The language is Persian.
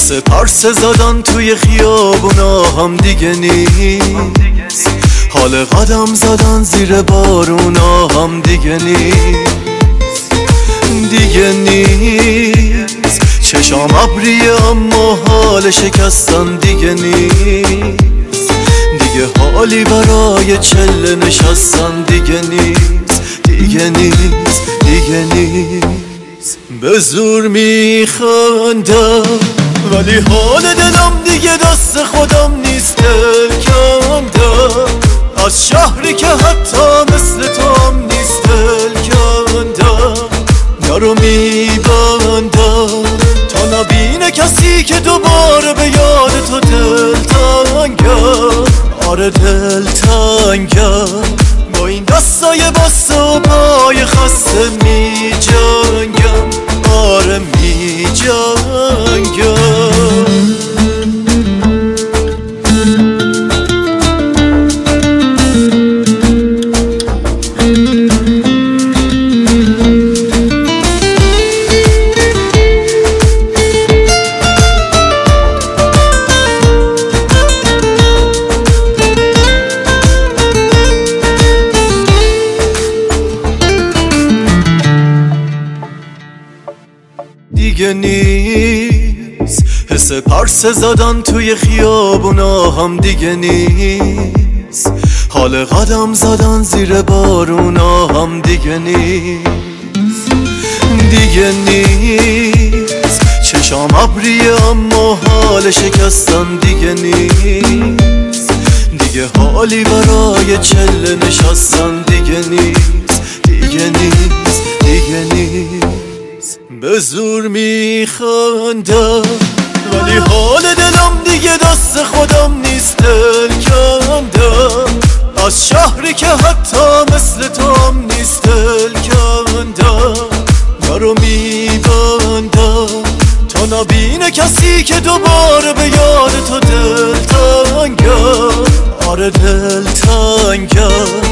حس پرس زدن توی خیابونا هم دیگه نیست، حال قدم زدن زیر بارونا هم دیگه نیست، دیگه نیست. چشام ابریه اما حال شکستن دیگه نیست، دیگه حالی برای چله نشستن دیگه نیست، دیگه نیست، دیگه نیست. به زور میخندم ولی حال دلم دیگه دست خودم نیست، دل کندم از شهری که حتی مثل تو هم نیست، دل کندم درو میبندم تا نبینه کسی که دوباره به یاد تو دل تنگم. آره دل تنگم با این دستای بسته و پای خسته می جنگم، آره می جنگم. دیگه نیست حس پرس زدن توی خیابونا هم دیگه نیست، حال قدم زدن زیر بارونا هم دیگه نیست، دیگه نیست. چشام ابریه اما حال شکستن دیگه نیست، دیگه حالی برای چله نشستن دیگه نیست، دیگه نیست، دیگه نیست. به زور میخندم ولی حال دلم دیگه دست خودم نیست، دل کندم از شهری که حتی مثل تو هم نیست، دل کندم درو میبندم تا نبینه کسی که دوباره به یاد تو دل تنگم. آره دل تنگم